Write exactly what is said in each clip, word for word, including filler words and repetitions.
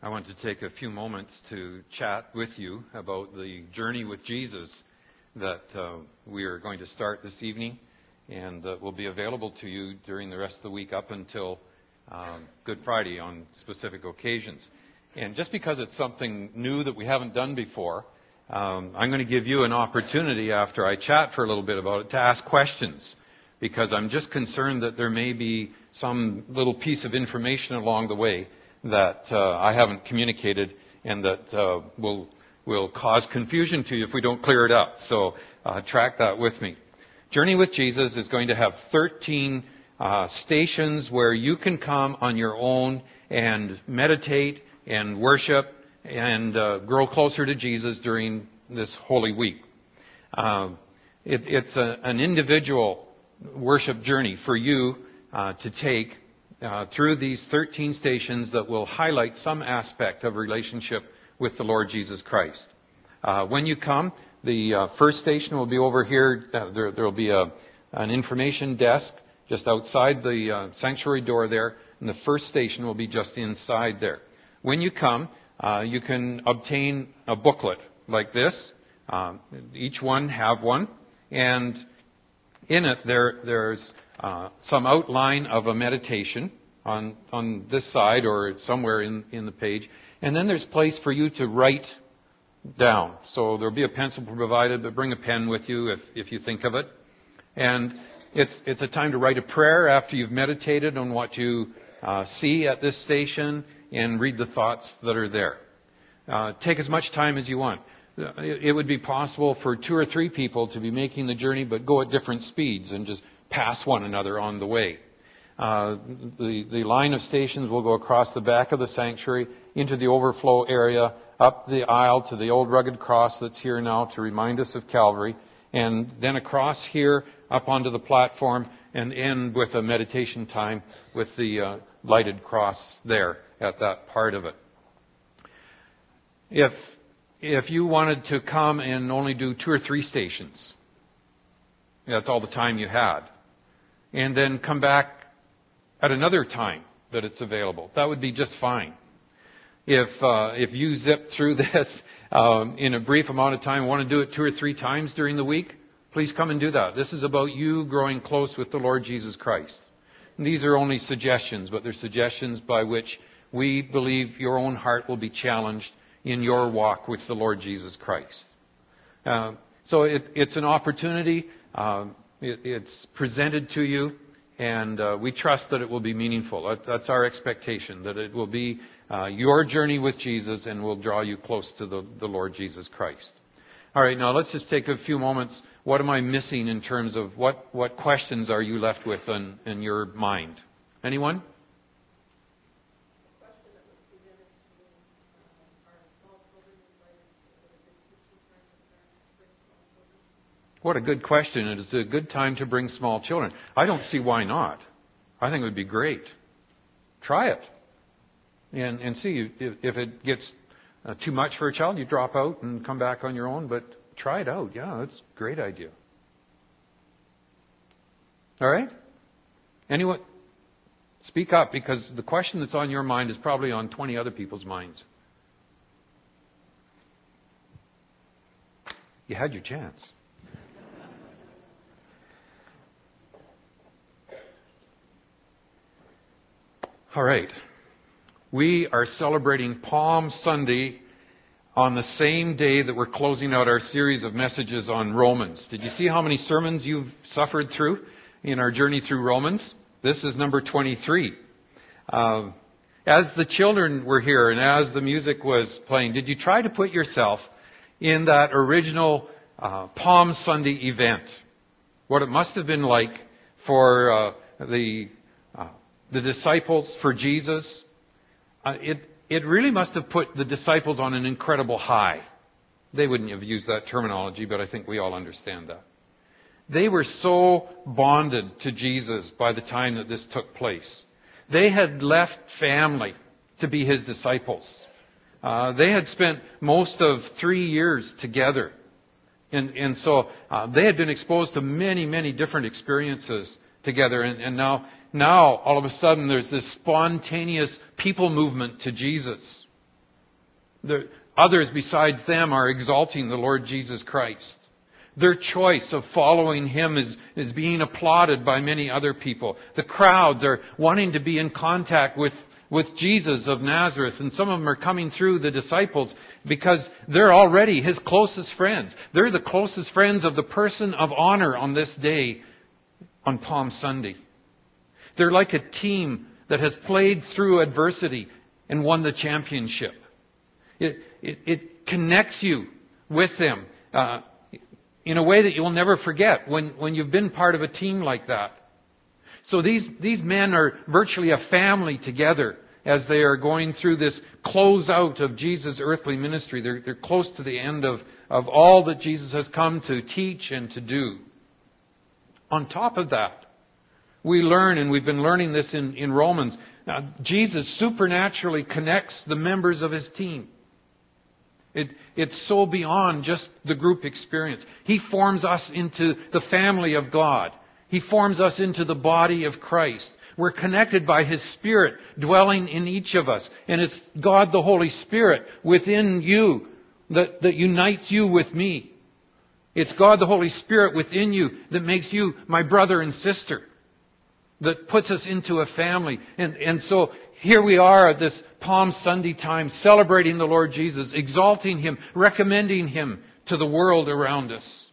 I want to take a few moments to chat with you about the journey with Jesus that uh, we are going to start this evening, and uh, will be available to you during the rest of the week up until um, Good Friday on specific occasions. And just because it's something new that we haven't done before, um, I'm going to give you an opportunity after I chat for a little bit about it to ask questions, because I'm just concerned that there may be some little piece of information along the way that uh, I haven't communicated and that uh, will will cause confusion to you if we don't clear it up. So uh, track that with me. Journey with Jesus is going to have thirteen uh, stations where you can come on your own and meditate and worship and uh, grow closer to Jesus during this Holy Week. Uh, it, it's a, an individual worship journey for you uh, to take Uh, through these thirteen stations that will highlight some aspect of relationship with the Lord Jesus Christ. Uh, when you come, the uh, first station will be over here. Uh, there will be a, an information desk just outside the uh, sanctuary door there, and the first station will be just inside there. When you come, uh, you can obtain a booklet like this. Um, each one have one, and in it there there's Uh, some outline of a meditation on on this side or somewhere in, in the page. And then there's place for you to write down. So there'll be a pencil provided, but bring a pen with you if, if you think of it. And it's it's a time to write a prayer after you've meditated on what you uh, see at this station and read the thoughts that are there. Uh, take as much time as you want. It, it would be possible for two or three people to be making the journey, but go at different speeds and just pass one another on the way. Uh, the, the line of stations will go across the back of the sanctuary into the overflow area, up the aisle to the old rugged cross that's here now to remind us of Calvary, and then across here up onto the platform and end with a meditation time with the uh, lighted cross there at that part of it. If, if you wanted to come and only do two or three stations, that's all the time you had, and then come back at another time that it's available, that would be just fine. If uh, if you zip through this um, in a brief amount of time, want to do it two or three times during the week, please come and do that. This is about you growing close with the Lord Jesus Christ. And these are only suggestions, but they're suggestions by which we believe your own heart will be challenged in your walk with the Lord Jesus Christ. Uh, so it, it's an opportunity. Um, it, it's presented to you, and uh, we trust that it will be meaningful. That, that's our expectation, that it will be uh, your journey with Jesus and will draw you close to the, the Lord Jesus Christ. All right, now let's just take a few moments. What am I missing in terms of what, what questions are you left with in, in your mind? Anyone? What a good question. It is a good time to bring small children. I don't see why not. I think it would be great. Try it. And, and see, if, if it gets uh, too much for a child, you drop out and come back on your own. But try it out. Yeah, that's a great idea. All right? Anyone? Speak up, because the question that's on your mind is probably on twenty other people's minds. You had your chance. All right. We are celebrating Palm Sunday on the same day that we're closing out our series of messages on Romans. Did you see how many sermons you've suffered through in our journey through Romans? This is number twenty-three. Uh, as the children were here and as the music was playing, did you try to put yourself in that original uh, Palm Sunday event? What it must have been like for uh, the the disciples, for Jesus. Uh, it, it really must have put the disciples on an incredible high. They wouldn't have used that terminology, but I think we all understand that. They were so bonded to Jesus by the time that this took place. They had left family to be his disciples. Uh, they had spent most of three years together. And, and so uh, they had been exposed to many, many different experiences together. And, and now Now, all of a sudden, there's this spontaneous people movement to Jesus. the others besides them are exalting the Lord Jesus Christ. Their choice of following Him is, is being applauded by many other people. The crowds are wanting to be in contact with, with Jesus of Nazareth, and some of them are coming through the disciples because they're already His closest friends. They're the closest friends of the person of honor on this day, on Palm Sunday. They're like a team that has played through adversity and won the championship. It, it, it connects you with them uh, in a way that you'll never forget when, when you've been part of a team like that. So these, these men are virtually a family together as they are going through this closeout of Jesus' earthly ministry. They're, they're close to the end of, of all that Jesus has come to teach and to do. On top of that, we learn, and we've been learning this in, in Romans, now, Jesus supernaturally connects the members of His team. It, it's so beyond just the group experience. He forms us into the family of God. He forms us into the body of Christ. We're connected by His Spirit dwelling in each of us. And it's God the Holy Spirit within you that, that unites you with me. It's God the Holy Spirit within you that makes you my brother and sister, that puts us into a family. And, and so here we are at this Palm Sunday time, celebrating the Lord Jesus, exalting Him, recommending Him to the world around us.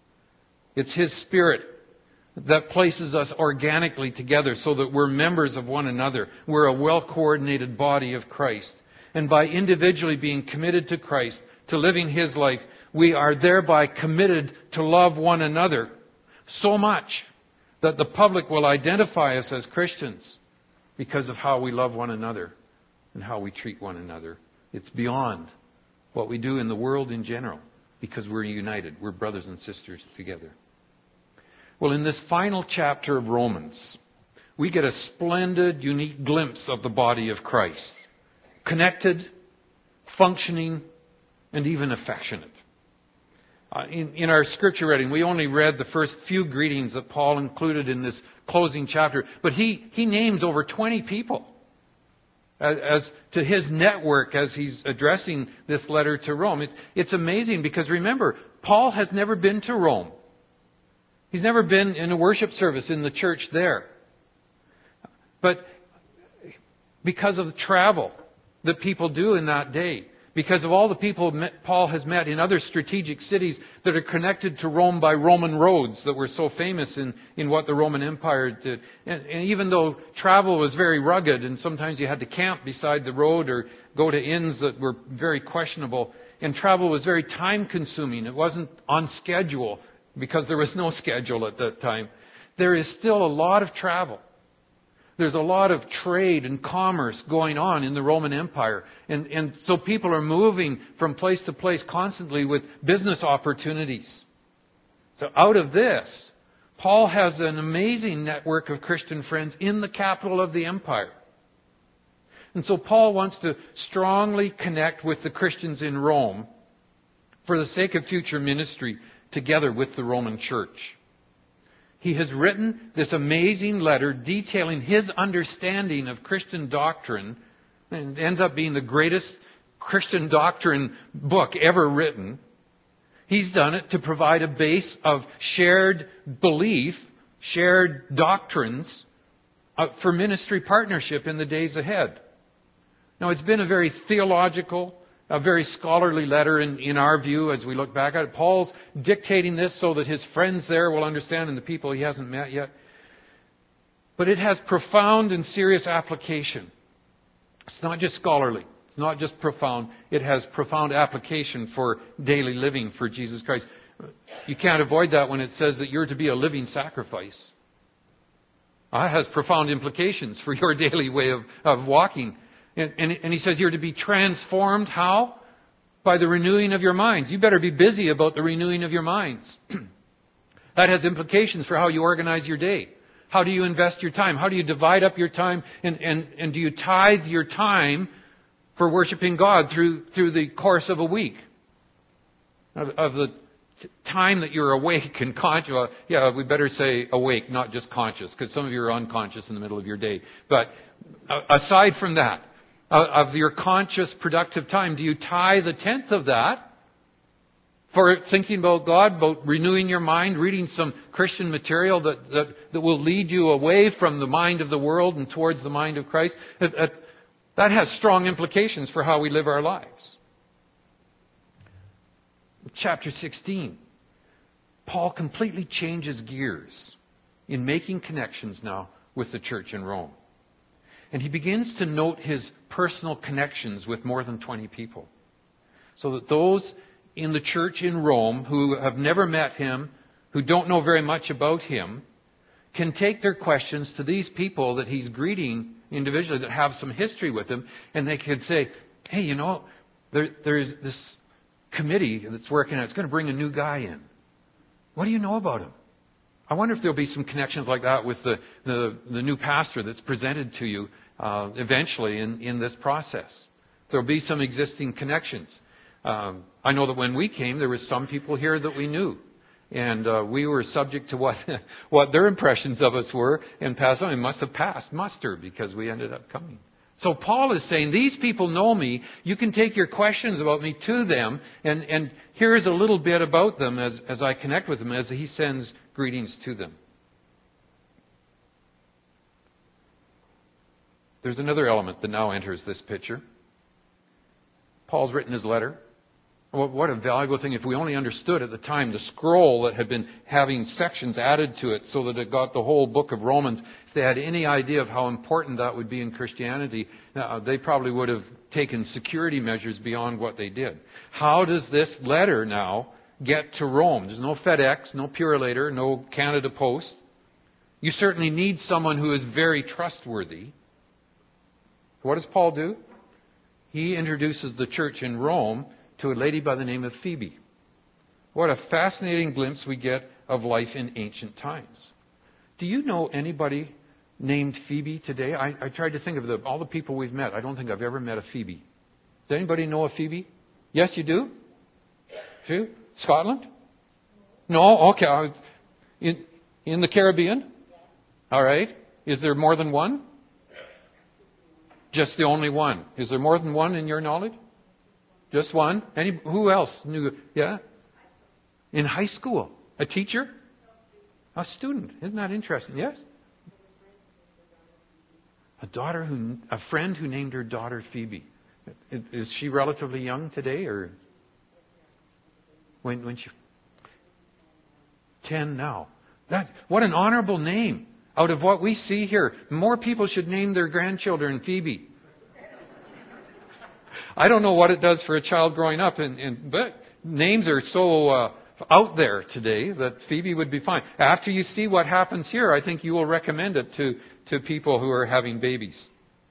It's His Spirit that places us organically together so that we're members of one another. We're a well-coordinated body of Christ. And by individually being committed to Christ, to living His life, we are thereby committed to love one another so much that the public will identify us as Christians because of how we love one another and how we treat one another. It's beyond what we do in the world in general because we're united. We're brothers and sisters together. Well, in this final chapter of Romans, we get a splendid, unique glimpse of the body of Christ. Connected, functioning, and even affectionate. Uh, in, in our scripture reading, we only read the first few greetings that Paul included in this closing chapter, but he, he names over twenty people as, as to his network as he's addressing this letter to Rome. It, it's amazing because remember, Paul has never been to Rome. He's never been in a worship service in the church there. But because of the travel that people do in that day, because of all the people met, Paul has met in other strategic cities that are connected to Rome by Roman roads that were so famous in, in what the Roman Empire did. And, and even though travel was very rugged and sometimes you had to camp beside the road or go to inns that were very questionable, and travel was very time consuming. It wasn't on schedule because there was no schedule at that time. There is still a lot of travel. There's a lot of trade and commerce going on in the Roman Empire. And, and so people are moving from place to place constantly with business opportunities. So out of this, Paul has an amazing network of Christian friends in the capital of the empire. And so Paul wants to strongly connect with the Christians in Rome for the sake of future ministry together with the Roman church. He has written this amazing letter detailing his understanding of Christian doctrine, and it ends up being the greatest Christian doctrine book ever written. He's done it to provide a base of shared belief, shared doctrines for ministry partnership in the days ahead. Now, it's been a very theological, a very scholarly letter in, in our view as we look back at it. Paul's dictating this so that his friends there will understand and the people he hasn't met yet. But it has profound and serious application. It's not just scholarly. It's not just profound. It has profound application for daily living for Jesus Christ. You can't avoid that when it says that you're to be a living sacrifice. That has profound implications for your daily way of, of walking. And, and, and he says you're to be transformed. How? By the renewing of your minds. You better be busy about the renewing of your minds. That has implications for how you organize your day. How do you invest your time? How do you divide up your time? And, and, and do you tithe your time for worshiping God through, through the course of a week? Of, of the t- time that you're awake and conscious. Well, yeah, we better say awake, not just conscious, because some of you are unconscious in the middle of your day. But uh, aside from that, of your conscious, productive time? Do you tithe a tenth of that for thinking about God, about renewing your mind, reading some Christian material that, that, that will lead you away from the mind of the world and towards the mind of Christ? It, it, that has strong implications for how we live our lives. Chapter sixteen. Paul completely changes gears in making connections now with the church in Rome. And he begins to note his personal connections with more than twenty people. So that those in the church in Rome who have never met him, who don't know very much about him, can take their questions to these people that he's greeting individually that have some history with him, and they can say, hey, you know, there, there's this committee that's working on it. It's going to bring a new guy in. What do you know about him? I wonder if there'll be some connections like that with the, the, the new pastor that's presented to you uh, eventually in, in this process. There'll be some existing connections. Um, I know that when we came, there was some people here that we knew. And uh, we were subject to what what their impressions of us were and passed on. It must have passed muster because we ended up coming. So Paul is saying, these people know me. You can take your questions about me to them. And, and here's a little bit about them as, as I connect with them, as he sends greetings to them. There's another element that now enters this picture. Paul's written his letter. What a valuable thing if we only understood at the time the scroll that had been having sections added to it so that it got the whole book of Romans. If they had any idea of how important that would be in Christianity, uh, they probably would have taken security measures beyond what they did. How does this letter now get to Rome? There's no FedEx, no Purolator, no Canada Post. You certainly need someone who is very trustworthy. What does Paul do? He introduces the church in Rome to a lady by the name of Phoebe. What a fascinating glimpse we get of life in ancient times. Do you know anybody named Phoebe today? I, I tried to think of the, all the people we've met. I don't think I've ever met a Phoebe. Does anybody know a Phoebe? Yes, you do? You? Scotland? No? Okay. In, in the Caribbean? All right. Is there more than one? Just the only one. Is there more than one in your knowledge? Just one? Any? Who else knew? Yeah? In high school? A teacher? A student? Isn't that interesting? Yes? A daughter who, a friend who named her daughter Phoebe. Is she relatively young today, or when when she? Ten now. That what an honorable name. Out of what we see here, more people should name their grandchildren Phoebe. I don't know what it does for a child growing up, and, and but names are so uh, out there today that Phoebe would be fine. After you see what happens here, I think you will recommend it to, to people who are having babies.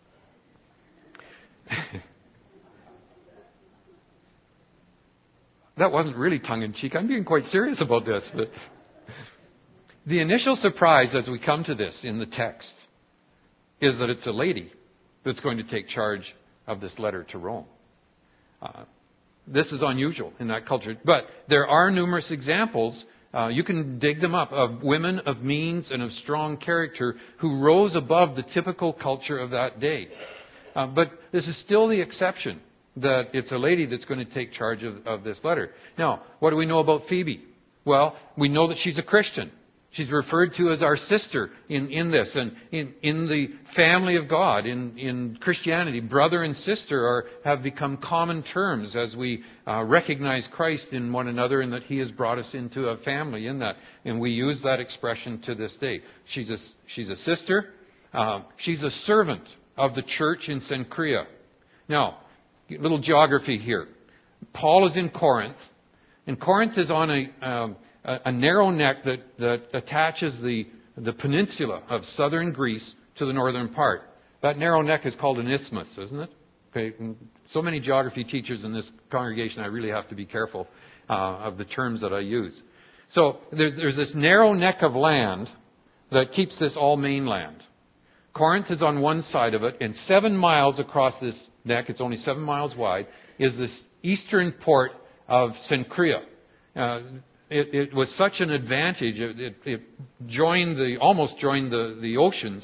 That wasn't really tongue-in-cheek. I'm being quite serious about this. But the initial surprise as we come to this in the text is that it's a lady that's going to take charge of this letter to Rome. Uh, this is unusual in that culture. But there are numerous examples, uh, you can dig them up, of women of means and of strong character who rose above the typical culture of that day. Uh, but this is still the exception, that it's a lady that's going to take charge of, of this letter. Now, what do we know about Phoebe? Well, we know that she's a Christian. She's referred to as our sister in, in this. And in, in the family of God, in, in Christianity, brother and sister are, have become common terms as we uh, recognize Christ in one another and that He has brought us into a family in that. And we use that expression to this day. She's a, she's a sister. Uh, she's a servant of the church in Cenchrea. Now, a little geography here. Paul is in Corinth. And Corinth is on a... Um, a narrow neck that, that attaches the, the peninsula of southern Greece to the northern part. That narrow neck is called an isthmus, isn't it? Okay. So many geography teachers in this congregation, I really have to be careful uh, of the terms that I use. So there, there's this narrow neck of land that keeps this all mainland. Corinth is on one side of it, and seven miles across this neck, it's only seven miles wide, is this eastern port of Cenchrea. Uh, It, it was such an advantage. It, it, it joined the almost joined the, the oceans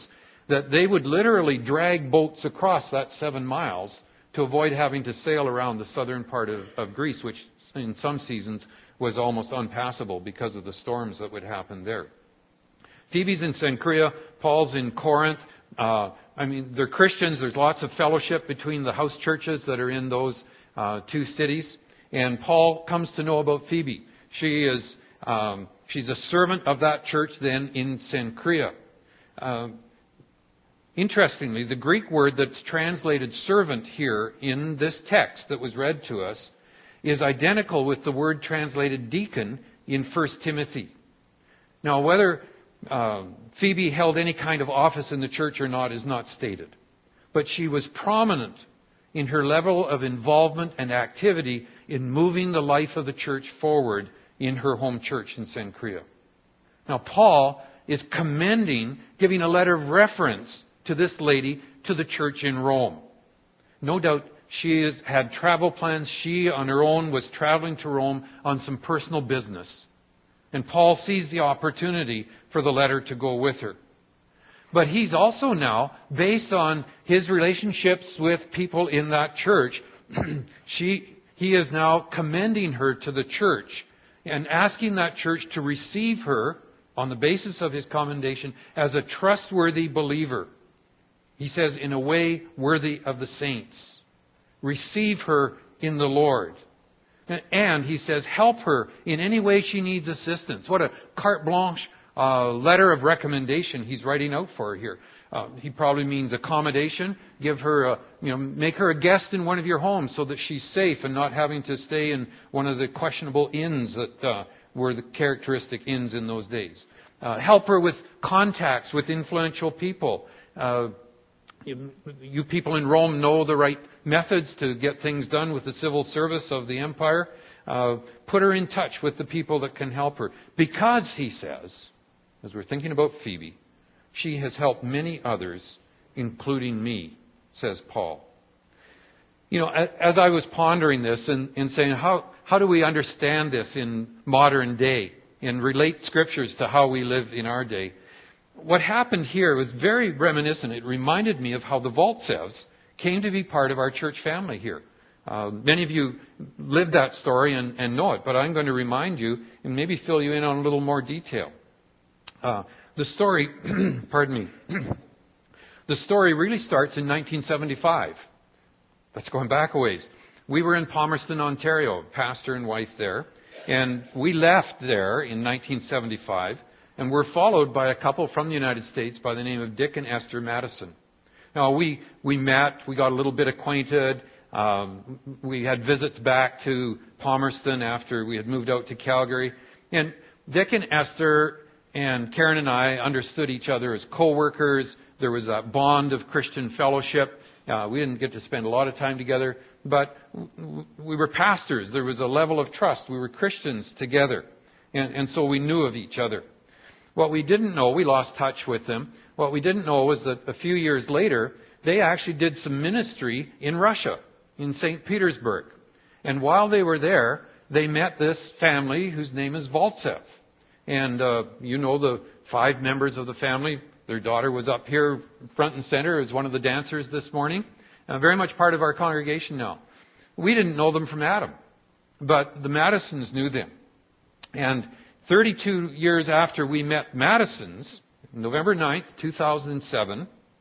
that they would literally drag boats across that seven miles to avoid having to sail around the southern part of, of Greece, which in some seasons was almost unpassable because of the storms that would happen there. Phoebe's in Cenchrea, Paul's in Corinth. Uh, I mean, they're Christians. There's lots of fellowship between the house churches that are in those uh, two cities. And Paul comes to know about Phoebe. She is, um, she's a servant of that church then in Cenchrea. Uh, interestingly, the Greek word that's translated servant here in this text that was read to us is identical with the word translated deacon in First Timothy. Now, whether uh, Phoebe held any kind of office in the church or not is not stated. But she was prominent in her level of involvement and activity in moving the life of the church forward in her home church in Cenchrea. Now, Paul is commending, giving a letter of reference to this lady to the church in Rome. No doubt she has had travel plans. She, on her own, was traveling to Rome on some personal business. And Paul sees the opportunity for the letter to go with her. But he's also now, based on his relationships with people in that church, she, he is now commending her to the church and asking that church to receive her on the basis of his commendation as a trustworthy believer. He says, in a way worthy of the saints. Receive her in the Lord. And he says, help her in any way she needs assistance. What a carte blanche uh, letter of recommendation he's writing out for her here. Uh, he probably means accommodation. Give her, a, you know, make her a guest in one of your homes so that she's safe and not having to stay in one of the questionable inns that uh, were the characteristic inns in those days. Uh, help her with contacts with influential people. Uh, you, you people in Rome know the right methods to get things done with the civil service of the empire. Uh, put her in touch with the people that can help her. Because, he says, as we're thinking about Phoebe, she has helped many others, including me, says Paul. You know, as I was pondering this and, and saying, how, how do we understand this in modern day and relate scriptures to how we live in our day? What happened here was very reminiscent. It reminded me of how the Voltsevs came to be part of our church family here. Uh, many of you lived that story and, and know it, but I'm going to remind you and maybe fill you in on a little more detail. Uh, the story, pardon me, the story really starts in nineteen seventy-five. That's going back a ways. We were in Palmerston, Ontario, pastor and wife there, and we left there in nineteen seventy-five and were followed by a couple from the United States by the name of Dick and Esther Madison. Now, we, we met, we got a little bit acquainted. Um, we had visits back to Palmerston after we had moved out to Calgary. And Dick and Esther and Karen and I understood each other as co-workers. There was a bond of Christian fellowship. Uh, we didn't get to spend a lot of time together, but we were pastors. There was a level of trust. We were Christians together. And, and so we knew of each other. What we didn't know, we lost touch with them. What we didn't know was that a few years later, they actually did some ministry in Russia, in Saint Petersburg. And while they were there, they met this family whose name is Voltsev. And uh, you know the five members of the family. Their daughter was up here front and center as one of the dancers this morning. Uh, very much part of our congregation now. We didn't know them from Adam, but the Madisons knew them. And thirty-two years after we met Madisons, November ninth, two thousand seven,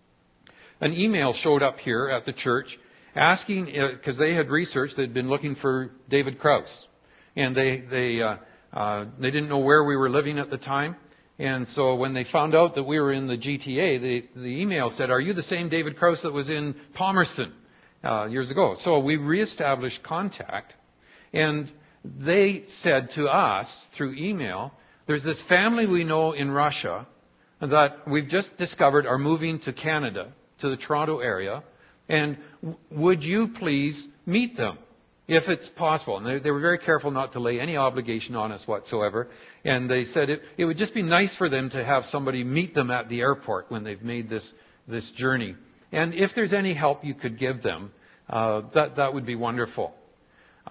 an email showed up here at the church asking, because uh, they had researched, they'd been looking for David Krause. And they they uh, uh, they didn't know where we were living at the time. And so when they found out that we were in the G T A, the, the email said, are you the same David Krause that was in Palmerston uh, years ago? So we reestablished contact. And they said to us through email, there's this family we know in Russia that we've just discovered are moving to Canada, to the Toronto area, and w- would you please meet them if it's possible? And they, they were very careful not to lay any obligation on us whatsoever. And they said it, it would just be nice for them to have somebody meet them at the airport when they've made this, this journey. And if there's any help you could give them, uh, that, that would be wonderful.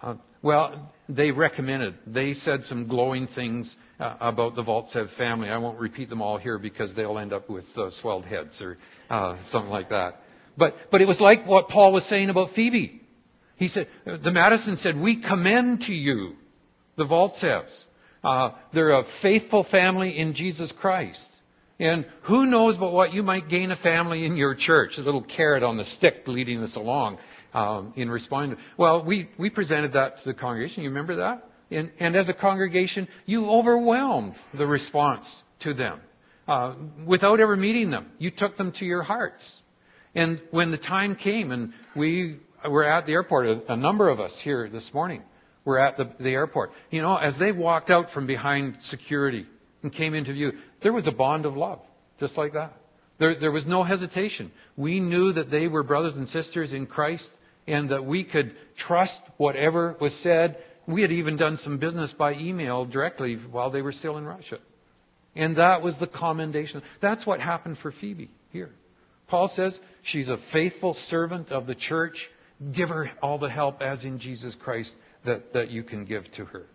Uh, well, they recommended. They said some glowing things uh, about the Valtsev family. I won't repeat them all here because they'll end up with uh, swelled heads or uh, something like that. But but it was like what Paul was saying about Phoebe. He said, the Madison said, we commend to you the Valtsevs. Uh, they're a faithful family in Jesus Christ. And who knows but what you might gain a family in your church, a little carrot on the stick leading us along um, in responding. Well, we, we presented that to the congregation. You remember that? And, and as a congregation, you overwhelmed the response to them. Uh, without ever meeting them, you took them to your hearts. And when the time came, and we were at the airport, a, a number of us here this morning were at the, the airport. You know, as they walked out from behind security and came into view, there was a bond of love, just like that. There, there was no hesitation. We knew that they were brothers and sisters in Christ and that we could trust whatever was said. We had even done some business by email directly while they were still in Russia. And that was the commendation. That's what happened for Phoebe here. Paul says she's a faithful servant of the church. Give her all the help as in Jesus Christ that, that you can give to her.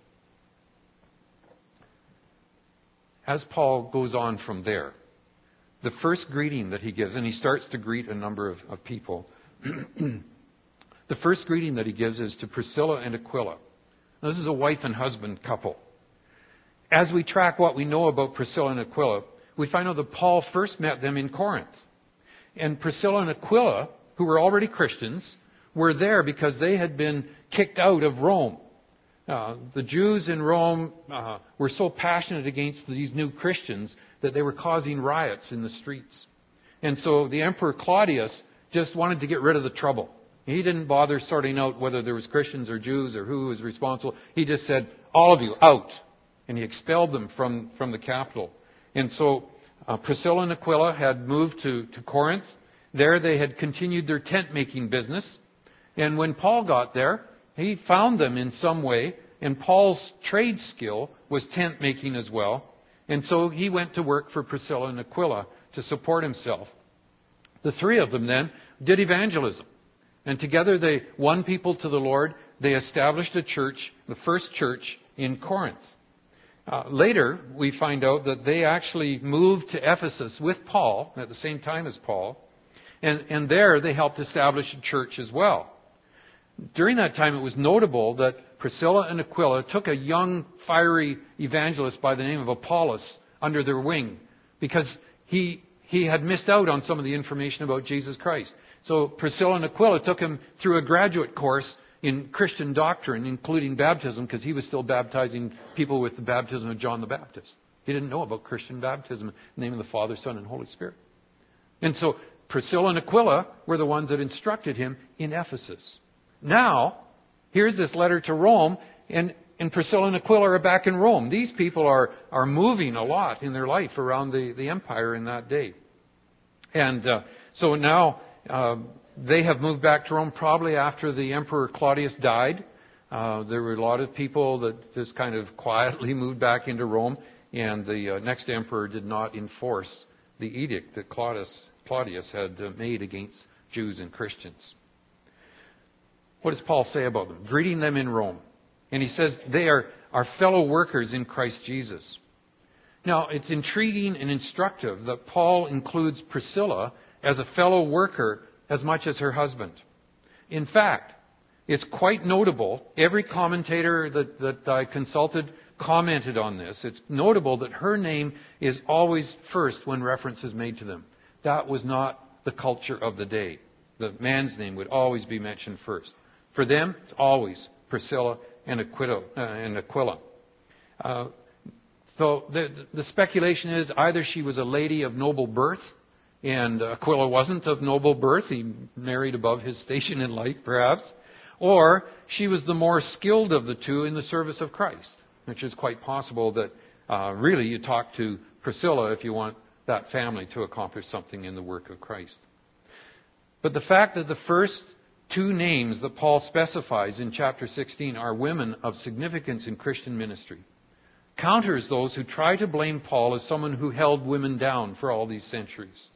As Paul goes on from there, the first greeting that he gives, and he starts to greet a number of, of people, the first greeting that he gives is to Priscilla and Aquila. Now, this is a wife and husband couple. As we track what we know about Priscilla and Aquila, we find out that Paul first met them in Corinth. And Priscilla and Aquila, who were already Christians, were there because they had been kicked out of Rome. Uh, the Jews in Rome uh, were so passionate against these new Christians that they were causing riots in the streets. And so the Emperor Claudius just wanted to get rid of the trouble. He didn't bother sorting out whether there was Christians or Jews or who was responsible. He just said, all of you, out. And he expelled them from, from the capital. And so uh, Priscilla and Aquila had moved to, to Corinth. There they had continued their tent-making business. And when Paul got there, he found them in some way. And Paul's trade skill was tent-making as well. And so he went to work for Priscilla and Aquila to support himself. The three of them then did evangelism. And together they won people to the Lord. They established a church, the first church in Corinth. Uh, later, we find out that they actually moved to Ephesus with Paul, at the same time as Paul. And, and there they helped establish a church as well. During that time, it was notable that Priscilla and Aquila took a young, fiery evangelist by the name of Apollos under their wing because he, he had missed out on some of the information about Jesus Christ. So Priscilla and Aquila took him through a graduate course in Christian doctrine, including baptism, because he was still baptizing people with the baptism of John the Baptist. He didn't know about Christian baptism in the name of the Father, Son, and Holy Spirit. And so Priscilla and Aquila were the ones that instructed him in Ephesus. Now, here's this letter to Rome, and, and Priscilla and Aquila are back in Rome. These people are, are moving a lot in their life around the, the empire in that day. And uh, so now uh, they have moved back to Rome probably after the Emperor Claudius died. Uh, there were a lot of people that just kind of quietly moved back into Rome, and the uh, next emperor did not enforce the edict that Claudius, Claudius had uh, made against Jews and Christians. What does Paul say about them? Greeting them in Rome. And he says they are our fellow workers in Christ Jesus. Now, it's intriguing and instructive that Paul includes Priscilla as a fellow worker as much as her husband. In fact, it's quite notable. Every commentator that, that I consulted commented on this. It's notable that her name is always first when reference is made to them. That was not the culture of the day. The man's name would always be mentioned first. For them, it's always Priscilla and Aquila. Uh, and Aquila. Uh, so the, the speculation is either she was a lady of noble birth, and Aquila wasn't of noble birth. He married above his station in life, perhaps. Or she was the more skilled of the two in the service of Christ, which is quite possible that uh, really you talk to Priscilla if you want that family to accomplish something in the work of Christ. But the fact that the first two names that Paul specifies in chapter sixteen are women of significance in Christian ministry counters those who try to blame Paul as someone who held women down for all these centuries.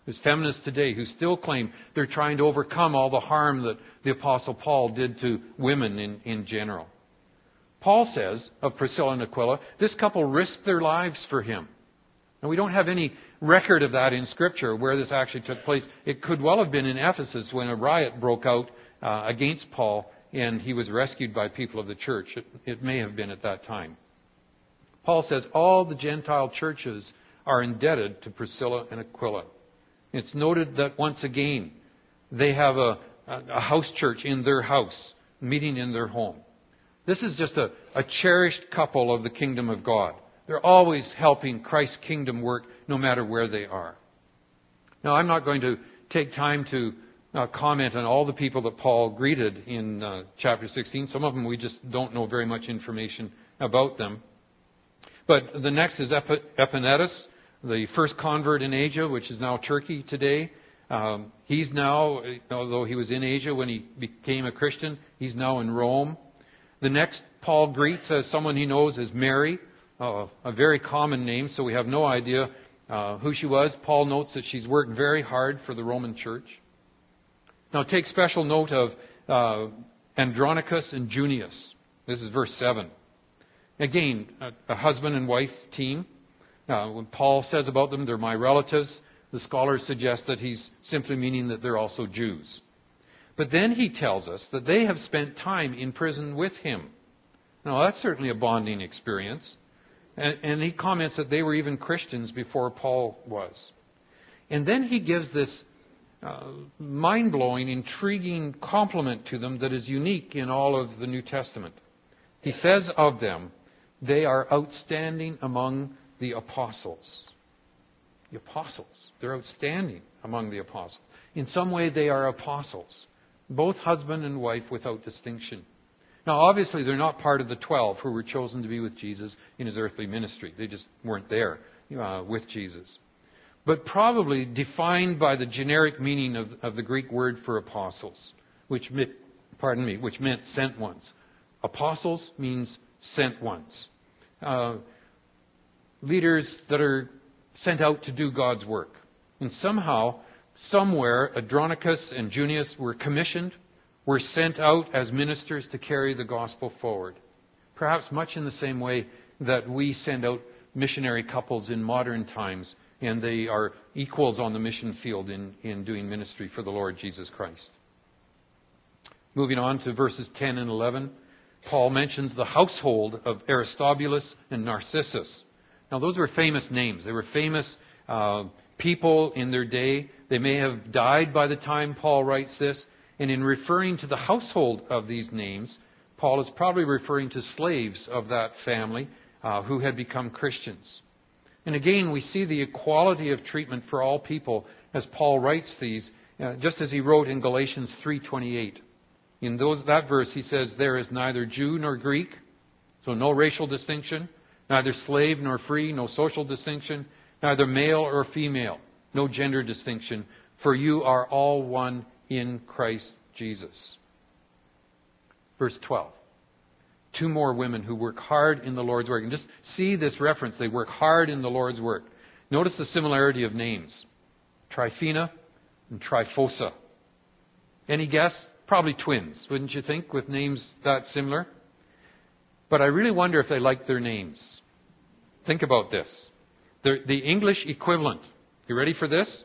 There's feminists today who still claim they're trying to overcome all the harm that the Apostle Paul did to women in, in general. Paul says of Priscilla and Aquila, this couple risked their lives for him. And we don't have any record of that in Scripture where this actually took place. It could well have been in Ephesus when a riot broke out uh, against Paul and he was rescued by people of the church. It, it may have been at that time. Paul says all the Gentile churches are indebted to Priscilla and Aquila. It's noted that once again, they have a, a house church in their house, meeting in their home. This is just a, a cherished couple of the kingdom of God. They're always helping Christ's kingdom work no matter where they are. Now, I'm not going to take time to uh, comment on all the people that Paul greeted in uh, chapter sixteen. Some of them we just don't know very much information about them. But the next is Epaenetus, the first convert in Asia, which is now Turkey today. Um, he's now, although he was in Asia when he became a Christian, he's now in Rome. The next Paul greets as someone he knows is Mary, uh, a very common name, so we have no idea uh, who she was. Paul notes that she's worked very hard for the Roman church. Now take special note of uh, Andronicus and Junius. This is verse seven. Again, a, a husband and wife team. Uh, when Paul says about them, they're my relatives, the scholars suggest that he's simply meaning that they're also Jews. But then he tells us that they have spent time in prison with him. Now, that's certainly a bonding experience. And, and he comments that they were even Christians before Paul was. And then he gives this uh, mind-blowing, intriguing compliment to them that is unique in all of the New Testament. He says of them, they are outstanding among the apostles. The apostles. They're outstanding among the apostles. In some way, they are apostles. Both husband and wife without distinction. Now, obviously, they're not part of the twelve who were chosen to be with Jesus in his earthly ministry. They just weren't there uh, with Jesus. But probably defined by the generic meaning of, of the Greek word for apostles, which, pardon me, which meant sent ones. Apostles means sent ones. Uh, leaders that are sent out to do God's work. And somehow, somewhere, Andronicus and Junius were commissioned, were sent out as ministers to carry the gospel forward. Perhaps much in the same way that we send out missionary couples in modern times, and they are equals on the mission field in, in doing ministry for the Lord Jesus Christ. Moving on to verses ten and eleven, Paul mentions the household of Aristobulus and Narcissus. Now, those were famous names. They were famous uh, people in their day. They may have died by the time Paul writes this. And in referring to the household of these names, Paul is probably referring to slaves of that family uh, who had become Christians. And again, we see the equality of treatment for all people as Paul writes these, uh, just as he wrote in Galatians three twenty-eight. In those, that verse, he says, there is neither Jew nor Greek, so no racial distinction, neither slave nor free, no social distinction, neither male or female, no gender distinction, for you are all one in Christ Jesus. Verse twelve. Two more women who work hard in the Lord's work. And just see this reference. They work hard in the Lord's work. Notice the similarity of names. Tryphena and Tryphosa. Any guess? Probably twins, wouldn't you think, with names that similar? But I really wonder if they like their names. Think about this. The, the English equivalent. You ready for this?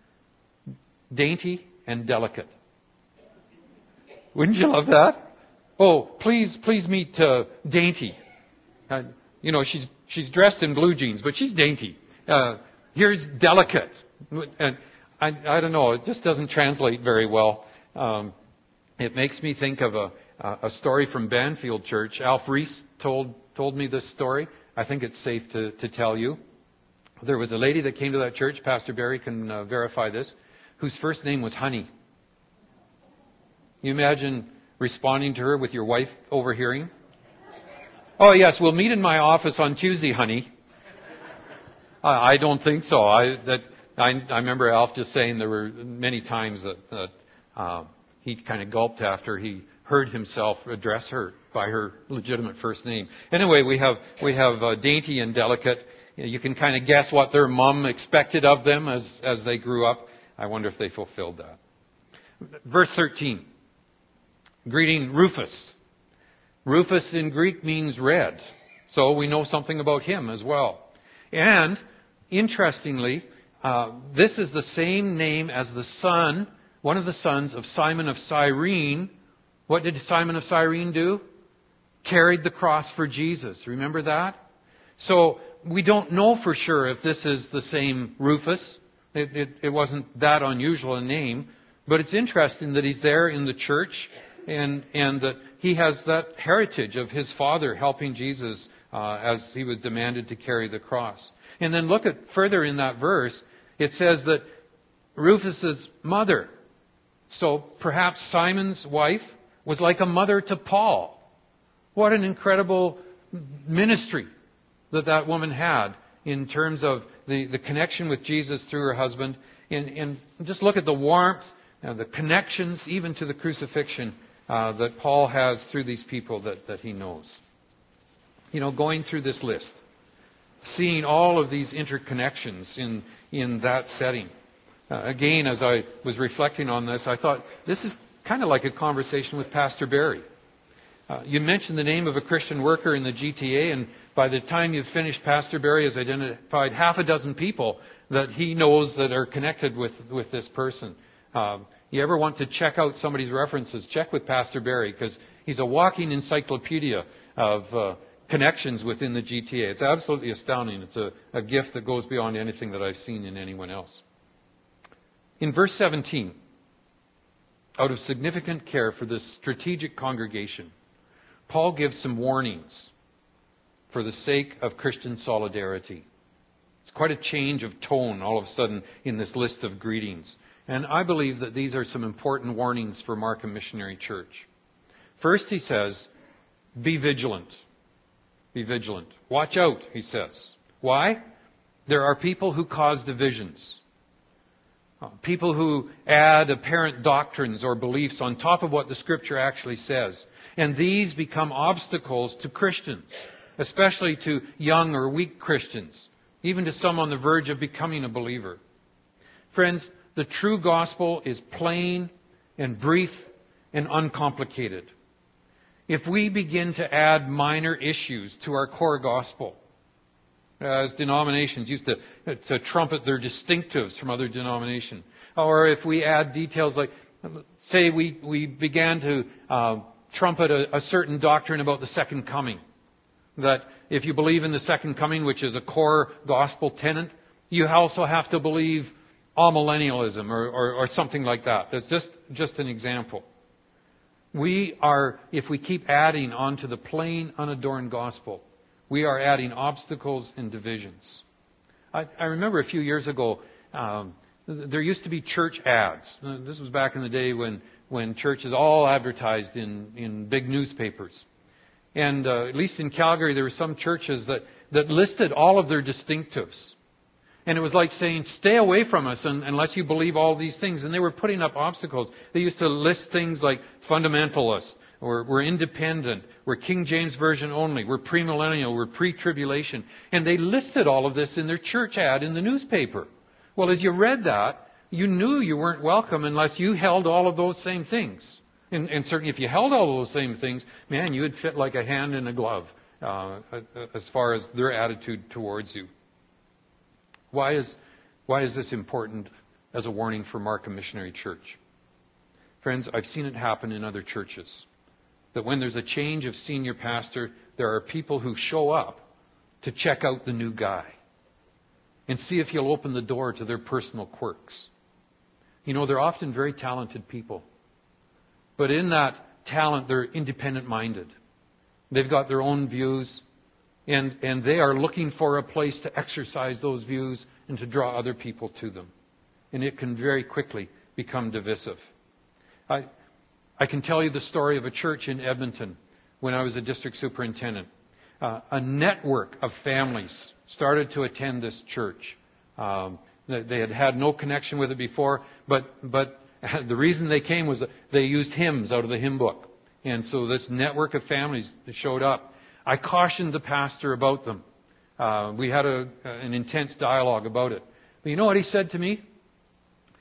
Dainty and delicate. Wouldn't you love that? Oh, please, please meet uh, Dainty. Uh, you know, she's she's dressed in blue jeans, but she's dainty. Uh, here's delicate. And I, I don't know, it just doesn't translate very well. Um, it makes me think of a, a story from Banfield Church. Alf Reese told told me this story. I think it's safe to, to tell you. There was a lady that came to that church, Pastor Barry can uh, verify this, whose first name was Honey. You imagine responding to her with your wife overhearing? Oh, yes, we'll meet in my office on Tuesday, honey. Uh, I don't think so. I that I, I remember Alf just saying there were many times that, that uh, he kind of gulped after he heard himself address her by her legitimate first name. Anyway, we have we have uh, Dainty and Delicate. You can kind of guess what their mom expected of them as as they grew up. I wonder if they fulfilled that. Verse thirteen. Greeting Rufus. Rufus in Greek means red. So we know something about him as well. And, interestingly, uh, this is the same name as the son, one of the sons of Simon of Cyrene. What did Simon of Cyrene do? Carried the cross for Jesus. Remember that? So we don't know for sure if this is the same Rufus. It, it, it wasn't that unusual a name. But it's interesting that he's there in the church and, and that he has that heritage of his father helping Jesus uh, as he was demanded to carry the cross. And then look at further in that verse, it says that Rufus's mother, so perhaps Simon's wife, was like a mother to Paul. What an incredible ministry that that woman had in terms of the, the connection with Jesus through her husband. And, and just look at the warmth and the connections, even to the crucifixion, uh, that Paul has through these people that, that he knows. You know, going through this list, seeing all of these interconnections in, in that setting. Uh, again, as I was reflecting on this, I thought, this is kind of like a conversation with Pastor Barry. Uh, you mentioned the name of a Christian worker in the G T A, and by the time you've finished, Pastor Barry has identified half a dozen people that he knows that are connected with, with this person. Um, you ever want to check out somebody's references, check with Pastor Barry, because he's a walking encyclopedia of uh, connections within the G T A. It's absolutely astounding. It's a, a gift that goes beyond anything that I've seen in anyone else. In verse seventeen, out of significant care for this strategic congregation, Paul gives some warnings for the sake of Christian solidarity. It's quite a change of tone all of a sudden in this list of greetings. And I believe that these are some important warnings for Markham Missionary Church. First, he says, be vigilant. Be vigilant. Watch out, he says. Why? There are people who cause divisions. Uh, people who add apparent doctrines or beliefs on top of what the Scripture actually says. And these become obstacles to Christians, especially to young or weak Christians, even to some on the verge of becoming a believer. Friends, the true gospel is plain and brief and uncomplicated. If we begin to add minor issues to our core gospel, as denominations used to, to trumpet their distinctives from other denominations, or if we add details like, say we, we began to uh, trumpet a, a certain doctrine about the second coming, that if you believe in the second coming, which is a core gospel tenet, you also have to believe amillennialism or, or, or something like that. That's just, just an example. We are, if we keep adding onto the plain, unadorned gospel, we are adding obstacles and divisions. I, I remember a few years ago, um, there used to be church ads. This was back in the day when, when churches all advertised in, in big newspapers. And uh, at least in Calgary, there were some churches that, that listed all of their distinctives. And it was like saying, stay away from us unless you believe all these things. And they were putting up obstacles. They used to list things like fundamentalists, or we're independent, we're King James Version only, we're premillennial, we're pre-tribulation. And they listed all of this in their church ad in the newspaper. Well, as you read that, you knew you weren't welcome unless you held all of those same things. And, and certainly if you held all those same things, man, you would fit like a hand in a glove uh, as far as their attitude towards you. Why is, why is this important as a warning for Markham Missionary Church? Friends, I've seen it happen in other churches. That when there's a change of senior pastor, there are people who show up to check out the new guy and see if he'll open the door to their personal quirks. You know, they're often very talented people. But in that talent, they're independent-minded. They've got their own views. And, and they are looking for a place to exercise those views and to draw other people to them. And it can very quickly become divisive. I, I can tell you the story of a church in Edmonton when I was a district superintendent. Uh, a network of families started to attend this church. Um, they, they had had no connection with it before, but, but the reason they came was that they used hymns out of the hymn book. And so this network of families showed up. I cautioned the pastor about them. Uh, we had a, an intense dialogue about it. But you know what he said to me?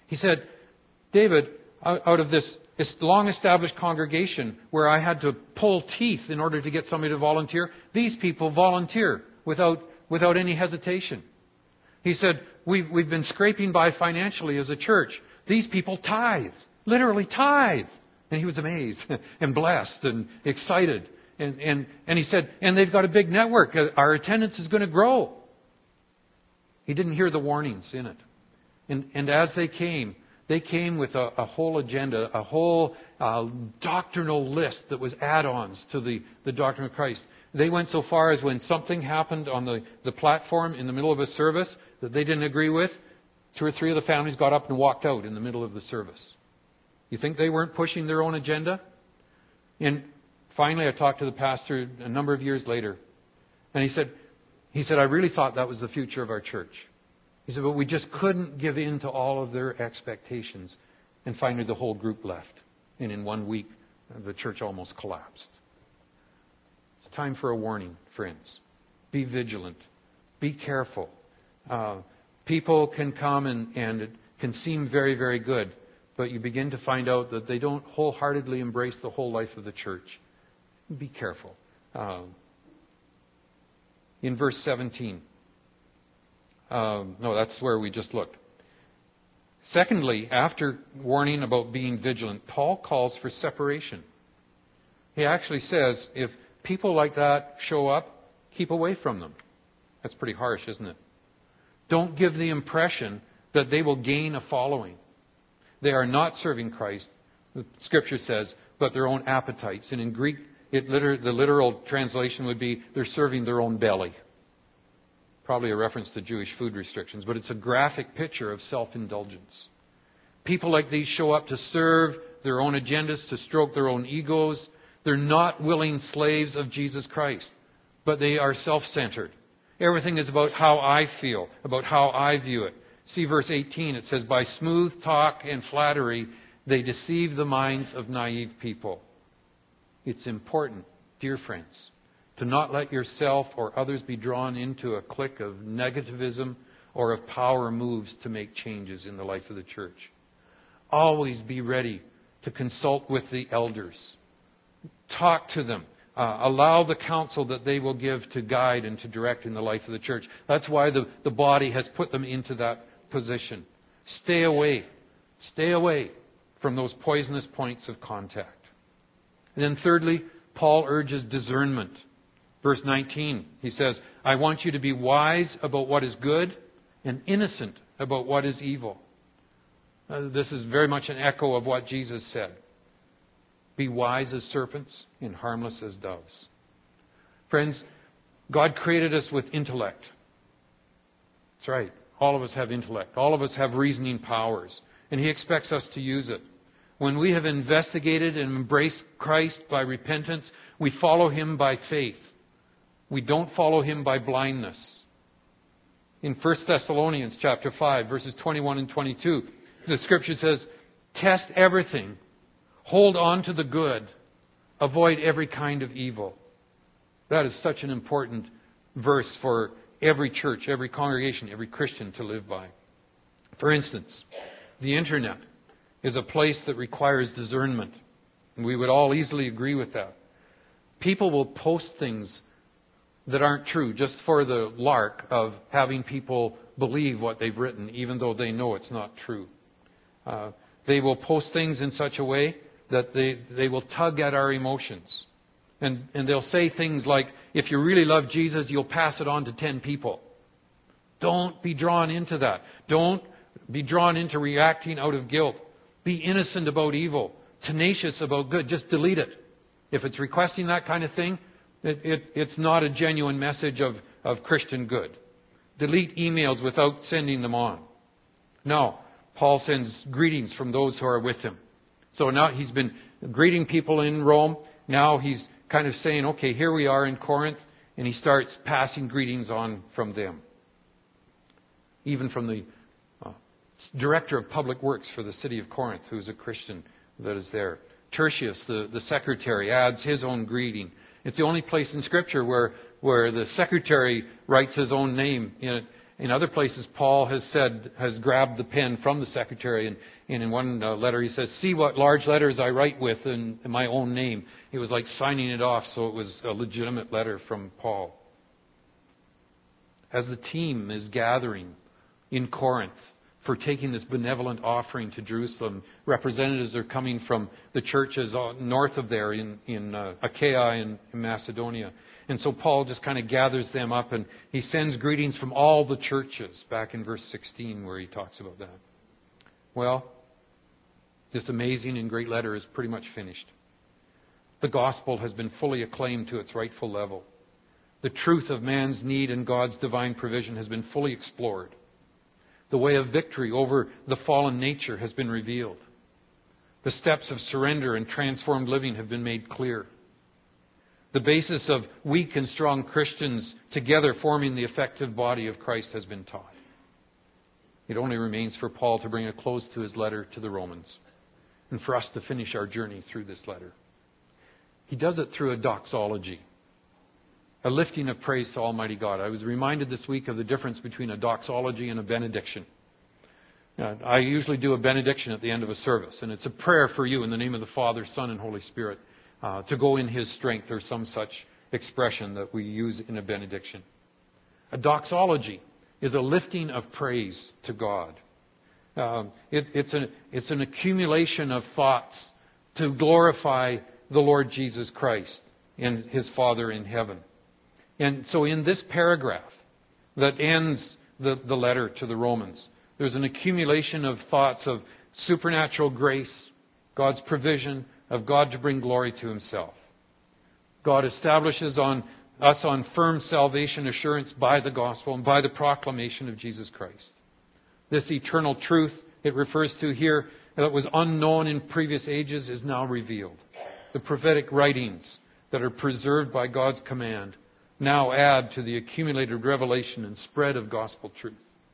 He said, David, out of this long-established congregation where I had to pull teeth in order to get somebody to volunteer, these people volunteer without, without any hesitation. He said, we've, we've been scraping by financially as a church. These people tithe, literally tithe. And he was amazed and blessed and excited. And, and, and he said, and they've got a big network. Our attendance is going to grow. He didn't hear the warnings in it. And, and as they came, they came with a, a whole agenda, a whole uh, doctrinal list that was add-ons to the, the doctrine of Christ. They went so far as when something happened on the, the platform in the middle of a service that they didn't agree with, two or three of the families got up and walked out in the middle of the service. You think they weren't pushing their own agenda? And finally, I talked to the pastor a number of years later, and he said, he said, I really thought that was the future of our church. He said, but we just couldn't give in to all of their expectations. And finally, the whole group left. And in one week, the church almost collapsed. It's time for a warning, friends. Be vigilant. Be careful. Uh, people can come and, and it can seem very, very good, but you begin to find out that they don't wholeheartedly embrace the whole life of the church. Be careful. Uh, in verse seventeen, um, no, that's where we just looked. Secondly, after warning about being vigilant, Paul calls for separation. He actually says, if people like that show up, keep away from them. That's pretty harsh, isn't it? Don't give the impression that they will gain a following. They are not serving Christ, the Scripture says, but their own appetites. And in Greek, it liter- the literal translation would be, they're serving their own belly. Probably a reference to Jewish food restrictions, but it's a graphic picture of self-indulgence. People like these show up to serve their own agendas, to stroke their own egos. They're not willing slaves of Jesus Christ, but they are self-centered. Everything is about how I feel, about how I view it. See verse eighteen, it says, by smooth talk and flattery, they deceive the minds of naive people. It's important, dear friends, to not let yourself or others be drawn into a clique of negativism or of power moves to make changes in the life of the church. Always be ready to consult with the elders. Talk to them. Uh, allow the counsel that they will give to guide and to direct in the life of the church. That's why the, the body has put them into that position. Stay away. Stay away from those poisonous points of contact. And then thirdly, Paul urges discernment. Verse nineteen, he says, I want you to be wise about what is good and innocent about what is evil. Uh, this is very much an echo of what Jesus said. Be wise as serpents and harmless as doves. Friends, God created us with intellect. That's right. All of us have intellect. All of us have reasoning powers. And He expects us to use it. When we have investigated and embraced Christ by repentance, we follow Him by faith. We don't follow Him by blindness. In First Thessalonians chapter five, verses twenty-one and twenty-two, the Scripture says, test everything. Hold on to the good. Avoid every kind of evil. That is such an important verse for every church, every congregation, every Christian to live by. For instance, the internet is a place that requires discernment. And we would all easily agree with that. People will post things that aren't true just for the lark of having people believe what they've written, even though they know it's not true. Uh, they will post things in such a way that they, they will tug at our emotions. And, and they'll say things like, if you really love Jesus, you'll pass it on to ten people. Don't be drawn into that. Don't be drawn into reacting out of guilt. Be innocent about evil. Tenacious about good. Just delete it. If it's requesting that kind of thing, it, it, it's not a genuine message of, of Christian good. Delete emails without sending them on. No. Paul sends greetings from those who are with him. So now he's been greeting people in Rome. Now he's kind of saying, okay, here we are in Corinth, and he starts passing greetings on from them. Even from the uh, director of public works for the city of Corinth, who's a Christian that is there. Tertius, the, the secretary, adds his own greeting. It's the only place in Scripture where, where the secretary writes his own name in it. In other places, Paul has said, has grabbed the pen from the secretary, and, and in one uh, letter he says, "See what large letters I write with in, in my own name." He was like signing it off, so it was a legitimate letter from Paul. As the team is gathering in Corinth for taking this benevolent offering to Jerusalem, representatives are coming from the churches north of there in, in uh, Achaia and in Macedonia. And so Paul just kind of gathers them up, and he sends greetings from all the churches, back in verse sixteen where he talks about that. Well, this amazing and great letter is pretty much finished. The gospel has been fully acclaimed to its rightful level. The truth of man's need and God's divine provision has been fully explored. The way of victory over the fallen nature has been revealed. The steps of surrender and transformed living have been made clear. The basis of weak and strong Christians together forming the effective body of Christ has been taught. It only remains for Paul to bring a close to his letter to the Romans, and for us to finish our journey through this letter. He does it through a doxology, a lifting of praise to Almighty God. I was reminded this week of the difference between a doxology and a benediction. Uh, I usually do a benediction at the end of a service, and it's a prayer for you in the name of the Father, Son, and Holy Spirit. Uh, to go in His strength, or some such expression that we use in a benediction. A doxology is a lifting of praise to God. Um, it, it's, an, it's an accumulation of thoughts to glorify the Lord Jesus Christ and His Father in heaven. And so in this paragraph that ends the, the letter to the Romans, there's an accumulation of thoughts of supernatural grace, God's provision, of God to bring glory to Himself. God establishes on us on firm salvation assurance by the gospel and by the proclamation of Jesus Christ. This eternal truth it refers to here that was unknown in previous ages is now revealed. The prophetic writings that are preserved by God's command now add to the accumulated revelation and spread of gospel truth.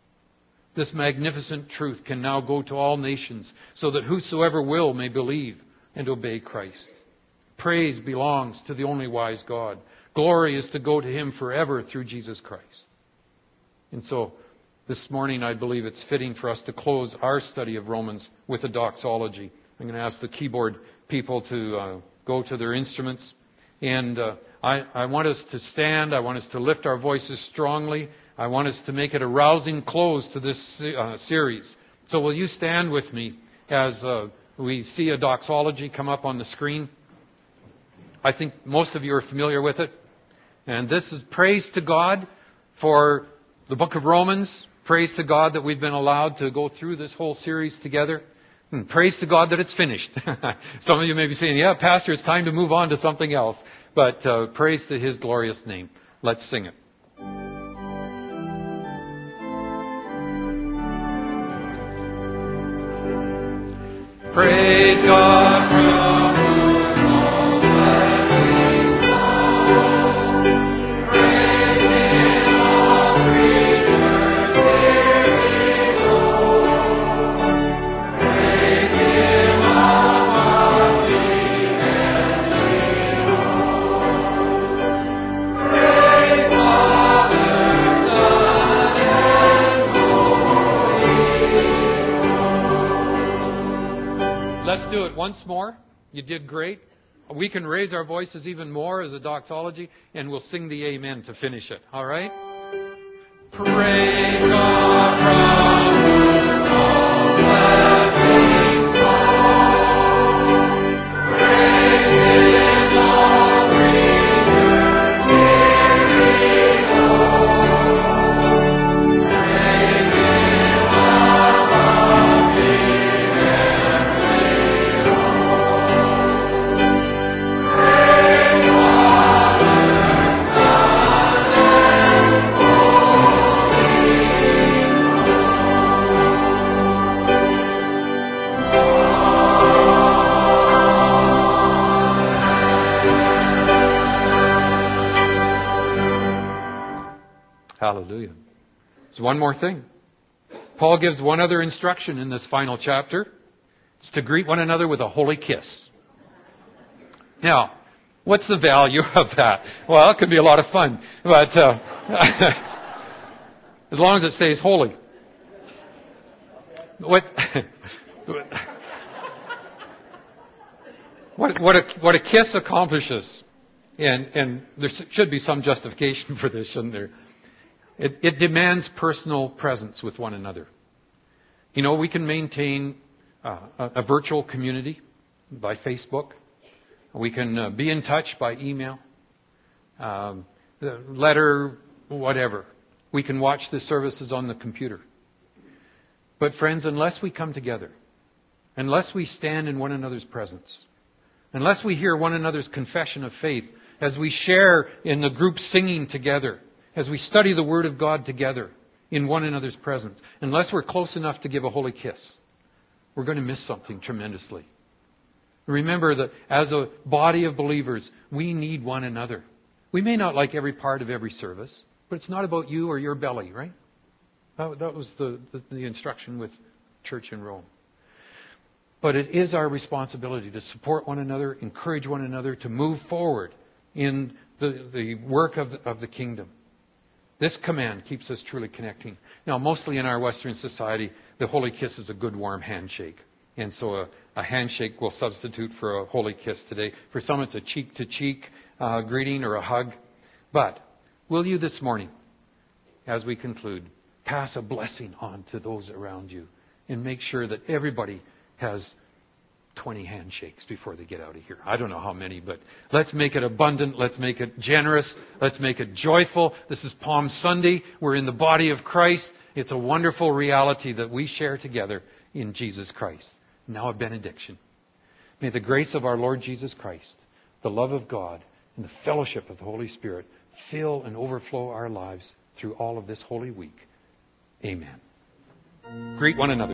This magnificent truth can now go to all nations, so that whosoever will may believe and obey Christ. Praise belongs to the only wise God. Glory is to go to Him forever through Jesus Christ. And so, this morning I believe it's fitting for us to close our study of Romans with a doxology. I'm going to ask the keyboard people to uh, go to their instruments. And uh, I, I want us to stand. I want us to lift our voices strongly. I want us to make it a rousing close to this uh, series. So will you stand with me as uh, we see a doxology come up on the screen? I think most of you are familiar with it. And this is praise to God for the book of Romans. Praise to God that we've been allowed to go through this whole series together. And praise to God that it's finished. Some of you may be saying, yeah, Pastor, it's time to move on to something else. But uh, praise to His glorious name. Let's sing it. Praise God from whom all blessings flow. Praise Him, all creatures hear below. Praise Him, all godly heavenly hosts. Praise Father, Son, and Holy. Let's do it once more. You did great. We can raise our voices even more as a doxology, and we'll sing the amen to finish it. All right? Praise God from whom all blessings flow. Praise Him, all creatures hear below. Praise Him, our godly Hallelujah. There's one more thing. Paul gives one other instruction in this final chapter. It's to greet one another with a holy kiss. Now, what's the value of that? Well, it can be a lot of fun. But uh, as long as it stays holy. What, what, what, a, what a kiss accomplishes, and, and there should be some justification for this, shouldn't there? It, it demands personal presence with one another. You know, we can maintain uh, a, a virtual community by Facebook. We can uh, be in touch by email, um, letter, whatever. We can watch the services on the computer. But friends, unless we come together, unless we stand in one another's presence, unless we hear one another's confession of faith, as we share in the group singing together, as we study the Word of God together in one another's presence, unless we're close enough to give a holy kiss, we're going to miss something tremendously. Remember that as a body of believers, we need one another. We may not like every part of every service, but it's not about you or your belly, right? That, that was the, the, the instruction with church in Rome. But it is our responsibility to support one another, encourage one another, to move forward in the, the work of the, of the kingdom. This command keeps us truly connecting. Now, mostly in our Western society, the holy kiss is a good warm handshake. And so a, a handshake will substitute for a holy kiss today. For some, it's a cheek-to-cheek uh, greeting or a hug. But will you this morning, as we conclude, pass a blessing on to those around you and make sure that everybody has twenty handshakes before they get out of here. I don't know how many, but let's make it abundant. Let's make it generous. Let's make it joyful. This is Palm Sunday. We're in the body of Christ. It's a wonderful reality that we share together in Jesus Christ. Now a benediction. May the grace of our Lord Jesus Christ, the love of God, and the fellowship of the Holy Spirit fill and overflow our lives through all of this Holy Week. Amen. Greet one another.